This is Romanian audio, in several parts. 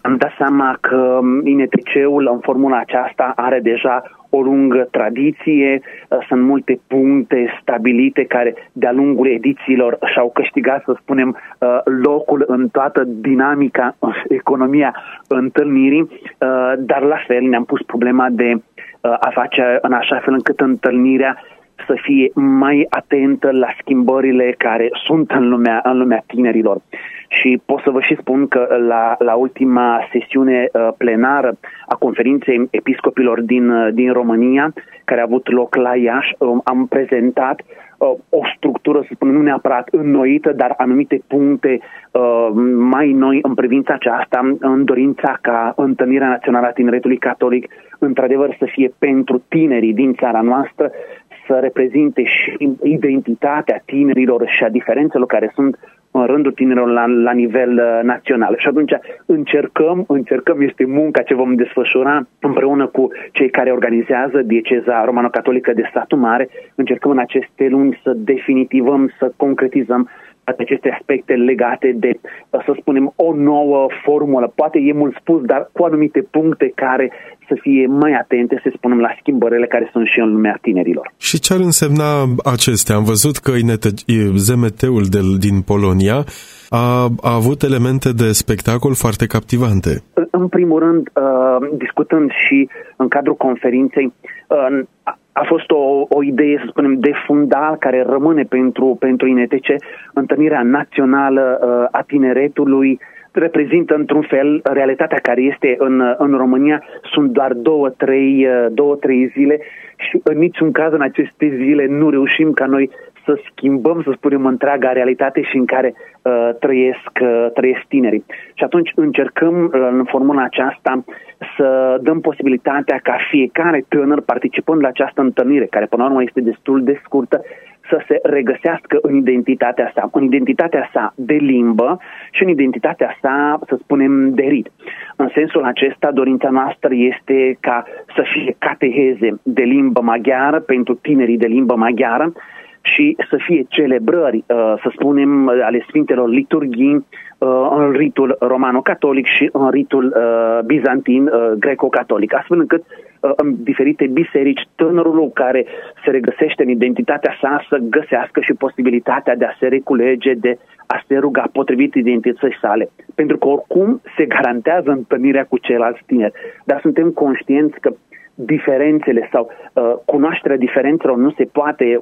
Am dat seama că INTC-ul în formula aceasta are deja o lungă tradiție, sunt multe puncte stabilite care de-a lungul edițiilor și-au câștigat, să spunem, locul în toată dinamica, economia întâlnirii, dar la fel ne-am pus problema de a face în așa fel încât întâlnirea să fie mai atentă la schimbările care sunt în lumea tinerilor. Și pot să vă și spun că la ultima sesiune plenară a conferinței episcopilor din România, care a avut loc la Iași, am prezentat o structură, să spunem, nu neapărat înnoită, dar anumite puncte mai noi în privința aceasta, în dorința ca Întâlnirea Națională a Tineretului Catolic într-adevăr să fie pentru tinerii din țara noastră, să reprezinte și identitatea tinerilor și a diferențelor care sunt în rândul tinerilor la nivel național. Și atunci încercăm, este munca ce vom desfășura împreună cu cei care organizează Dieceza Romano-Catolică de Satu Mare, încercăm în aceste luni să definitivăm, să concretizăm aceste aspecte legate de, să spunem, o nouă formulă. Poate e mult spus, dar cu anumite puncte care să fie mai atente, să spunem, la schimbările care sunt și în lumea tinerilor. Și ce ar însemna acestea? Am văzut că ZMT-ul din Polonia a avut elemente de spectacol foarte captivante. În primul rând, discutând și în cadrul conferinței, a fost o idee, să spunem, de fundal care rămâne pentru INTC, Întâlnirea Națională a Tineretului, reprezintă într-un fel realitatea care este în România. Sunt doar 2-3 zile și în niciun caz în aceste zile nu reușim ca noi să schimbăm, să spunem, întreaga realitate și în care trăiesc tinerii. Și atunci încercăm în formula aceasta să dăm posibilitatea ca fiecare tânăr participând la această întâlnire, care până la urmă este destul de scurtă, să se regăsească în identitatea sa de limbă și în identitatea sa, să spunem, de rit. În sensul acesta, dorința noastră este ca să fie cateheze de limbă maghiară pentru tinerii de limbă maghiară și să fie celebrări, să spunem, ale Sfintelor Liturghii în ritul romano-catolic și în ritul bizantin greco-catolic, astfel încât în diferite biserici tânărul care se regăsește în identitatea sa să găsească și posibilitatea de a se reculege, de a se ruga potrivit identității sale. Pentru că oricum se garantează întâlnirea cu ceilalți tineri, dar suntem conștienți că diferențele sau cunoașterea diferențelor nu se poate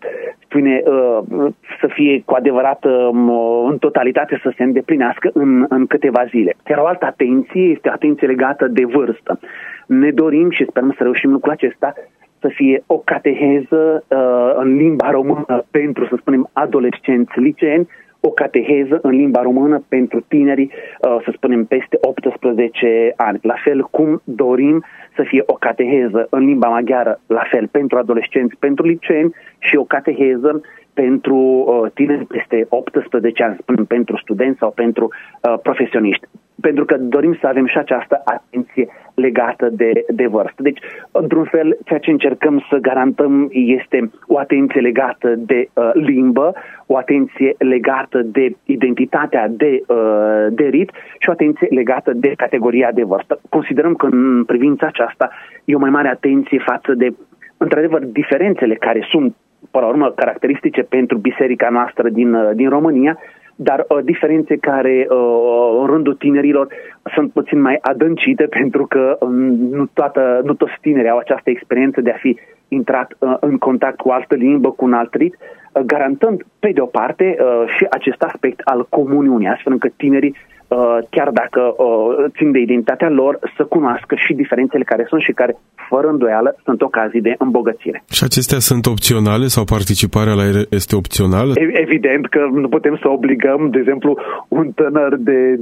să fie cu adevărat în totalitate să se îndeplinească în câteva zile. Iar o altă atenție este atenție legată de vârstă. Ne dorim și sperăm să reușim lucrul acesta, să fie o cateheză în limba română pentru, să spunem, adolescenți liceeni, o cateheză în limba română pentru tinerii, să spunem, peste 18 ani. La fel cum dorim să fie o cateheză în limba maghiară, la fel pentru adolescenți, pentru liceeni și o cateheză pentru tineri peste 18 ani, spunem, pentru studenți sau pentru profesioniști. Pentru că dorim să avem și această atenție legată de vârstă. Deci, într-un fel, ceea ce încercăm să garantăm este o atenție legată de limbă, o atenție legată de identitatea de rit și o atenție legată de categoria de vârstă. Considerăm că în privința aceasta e o mai mare atenție față de, într-adevăr, diferențele care sunt, până la urmă, caracteristice pentru biserica noastră din România, dar diferențe care în rândul tinerilor sunt puțin mai adâncite, pentru că nu toți tinerii au această experiență de a fi intrat în contact cu altă limbă, cu un alt rit, garantând pe de o parte și acest aspect al comuniunii, astfel încât tinerii, chiar dacă țin de identitatea lor, să cunoască și diferențele care sunt și care, fără îndoială, sunt ocazii de îmbogățire. Și acestea sunt opționale sau participarea la ele este opțională? Evident că nu putem să obligăm, de exemplu, un tânăr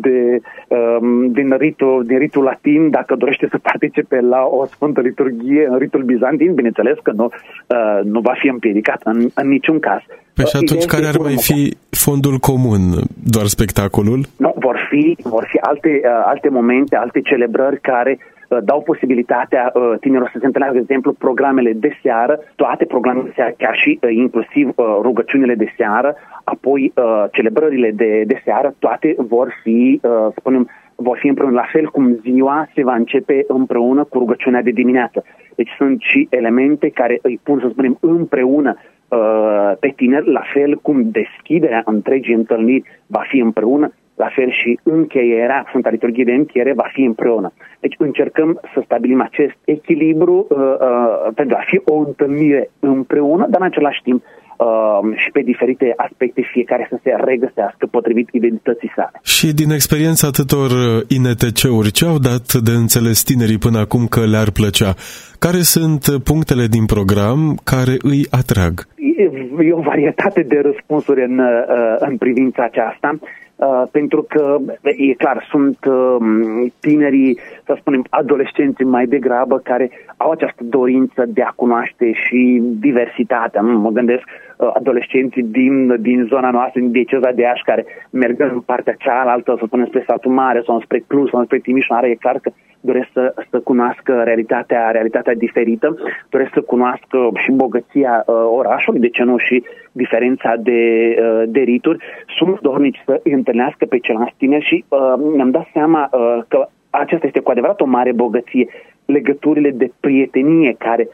din ritul latin, dacă dorește să participe la o sfântă liturghie în ritul bizantin, bineînțeles că nu va fi împiedicat în niciun caz. Păi și atunci care ar mai fi fondul comun? Doar spectacolul? Nu, vor fi alte momente, alte celebrări care dau posibilitatea tinerilor să se întâlnească, de exemplu, programele de seară, toate programele de seară, chiar și inclusiv rugăciunile de seară, apoi celebrările de seară, toate vor fi, spunem, vor fi împreună, la fel cum ziua se va începe împreună cu rugăciunea de dimineață. Deci sunt și elemente care îi pun, să spunem, împreună pe tineri, la fel cum deschiderea întregii întâlniri va fi împreună, la fel și încheierea, Sfânta Liturghie de încheiere va fi împreună. Deci încercăm să stabilim acest echilibru pentru a fi o întâlnire împreună, dar în același timp și pe diferite aspecte, fiecare să se regăsească potrivit identității sale. Și din experiența atâtor INTC-uri, ce au dat de înțeles tinerii până acum că le-ar plăcea? Care sunt punctele din program care îi atrag? E o varietate de răspunsuri în privința aceasta. Pentru că, e clar, sunt tinerii, să spunem, adolescenții mai degrabă, care au această dorință de a cunoaște și diversitatea. Mă gândesc adolescenții din zona noastră, din dieceza de Iași, care merg în partea cealaltă, să spunem, spre Satul Mare sau spre Cluj sau spre Timișoara, e clar că doresc să cunoască realitatea diferită, doresc să cunoască și bogăția orașului, de ce nu și diferența de rituri. Sunt dornici să îi întâlnească pe ceilalți tineri și mi-am dat seama că aceasta este cu adevărat o mare bogăție. Legăturile de prietenie care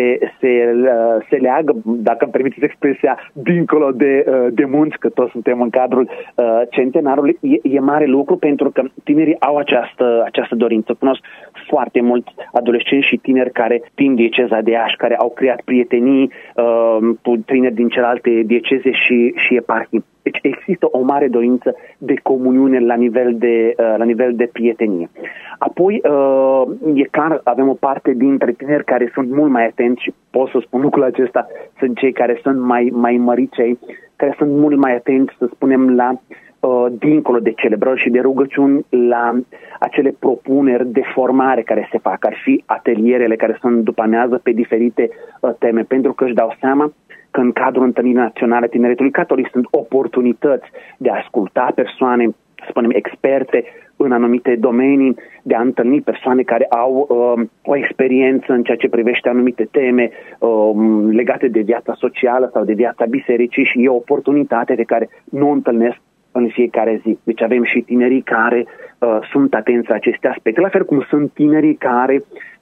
se leagă, dacă îmi permiteți expresia, dincolo de munți, că toți suntem în cadrul centenarului, e mare lucru pentru că tinerii au această dorință. Cunosc foarte mulți adolescenți și tineri care din dieceza de Iași, care au creat prietenii cu tineri din celelalte dieceze și eparhii. Deci există o mare dorință de comuniune la nivel de prietenie. Apoi, e clar, avem o parte dintre tineri care sunt mult mai atenți și pot să spun lucrul acesta, sunt cei care sunt mai măricei, care sunt mult mai atenți, să spunem, la dincolo de celebrări și de rugăciuni, la acele propuneri de formare care se fac, ar fi atelierele care sunt după amiază pe diferite teme, pentru că își dau seama că în cadrul Întâlnirii Naționale Tineretului Catolic sunt oportunități de a asculta persoane, spunem, experte în anumite domenii, de a întâlni persoane care au o experiență în ceea ce privește anumite teme legate de viața socială sau de viața bisericii și e o oportunitate pe care nu o întâlnesc în fiecare zi. Deci avem și tinerii care sunt atenți la aceste aspecte, la fel cum sunt tinerii care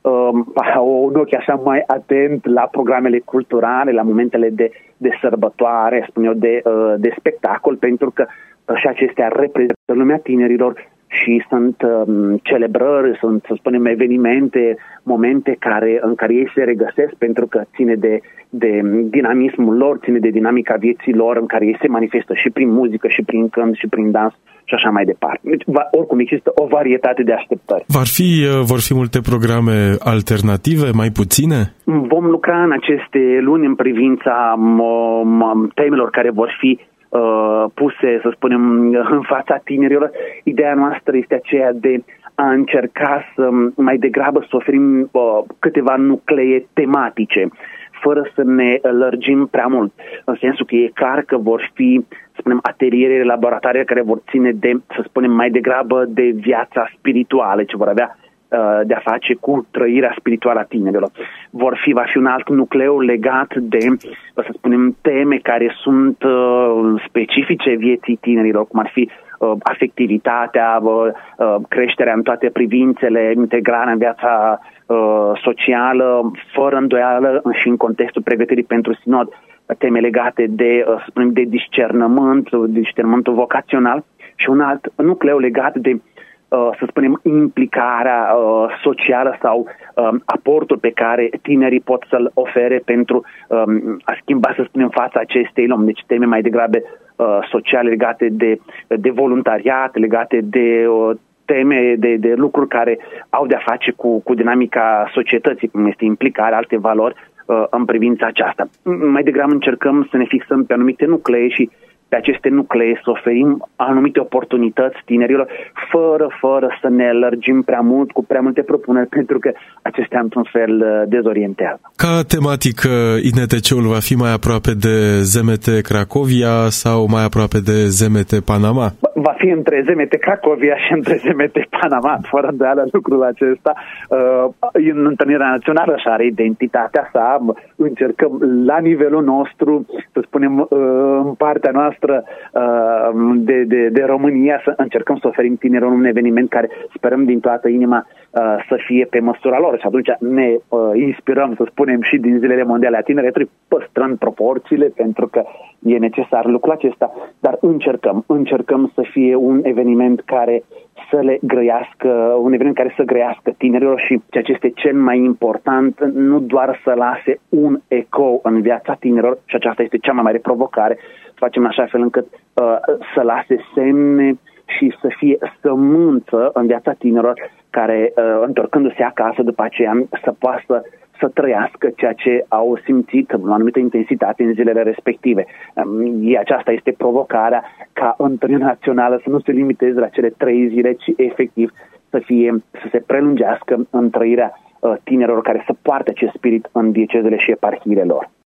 au un ochi așa mai atent la programele culturale, la momentele de sărbătoare, spun eu, de spectacol, pentru că și acestea reprezintă lumea tinerilor și sunt celebrări, sunt, să spunem, evenimente, momente în care ei se regăsesc pentru că ține de dinamismul lor, ține de dinamica vieții lor, în care ei se manifestă și prin muzică, și prin cânt, și prin dans și așa mai departe. Deci, oricum, există o varietate de așteptări. Vor fi multe programe alternative, mai puține? Vom lucra în aceste luni în privința temelor care vor fi puse, să spunem, în fața tinerilor. Ideea noastră este aceea de a încerca să mai degrabă să oferim câteva nuclee tematice, fără să ne lărgim prea mult. În sensul că e clar că vor fi, să spunem, ateliere, laboratoare care vor ține de, să spunem, mai degrabă de viața spirituală, ce vor avea de a face cu trăirea spirituală a tinerilor. Va fi un alt nucleu legat de, să spunem, teme care sunt specifice vieții tinerilor, cum ar fi afectivitatea, creșterea în toate privințele, integrarea în viața socială, fără îndoială și în contextul pregătirii pentru sinod, teme legate de, să spunem, de discernământul vocațional și un alt nucleu legat de, să spunem, implicarea socială sau aportul pe care tinerii pot să-l ofere pentru a schimba, să spunem, fața acestei lume. Deci teme mai degrabă sociale legate de voluntariat, legate de teme, de lucruri care au de-a face cu dinamica societății, cum este implicarea, alte valori în privința aceasta. Mai degrabă încercăm să ne fixăm pe anumite nuclee și pe aceste nuclee să oferim anumite oportunități tinerilor, fără să ne lărgim prea mult cu prea multe propuneri, pentru că acestea într-un fel dezorientează. Ca tematică, INTC-ul va fi mai aproape de ZMT Cracovia sau mai aproape de ZMT Panama? Va fi între ZMT Cracovia și între ZMT Panama, fără îndoială lucrul acesta. În Întâlnirea Națională și are identitatea sa, încercăm la nivelul nostru, să spunem, în partea noastră noastră de România, să încercăm să oferim tinerilor un eveniment care sperăm din toată inima să fie pe măsura lor. Și atunci ne inspirăm, să spunem, și din Zilele Mondiale a Tineretului, păstrând proporțiile, pentru că e necesar lucrul acesta, dar încercăm să fie un eveniment care să le grăiască, un eveniment care să grăiască tinerilor și ceea ce este cel mai important, nu doar să lase un ecou în viața tinerilor, și aceasta este cea mai mare provocare, să facem așa fel încât să lase semne și să fie sămânță în viața tinerilor care, întorcându-se acasă după aceea, să poată să trăiască ceea ce au simțit în o anumită intensitate în zilele respective. Aceasta este provocarea, ca întâlnirea națională să nu se limiteze la cele 3 zile, ci efectiv să se prelungească în trăirea tinerilor care să poarte acest spirit în diecezele și eparhiile lor.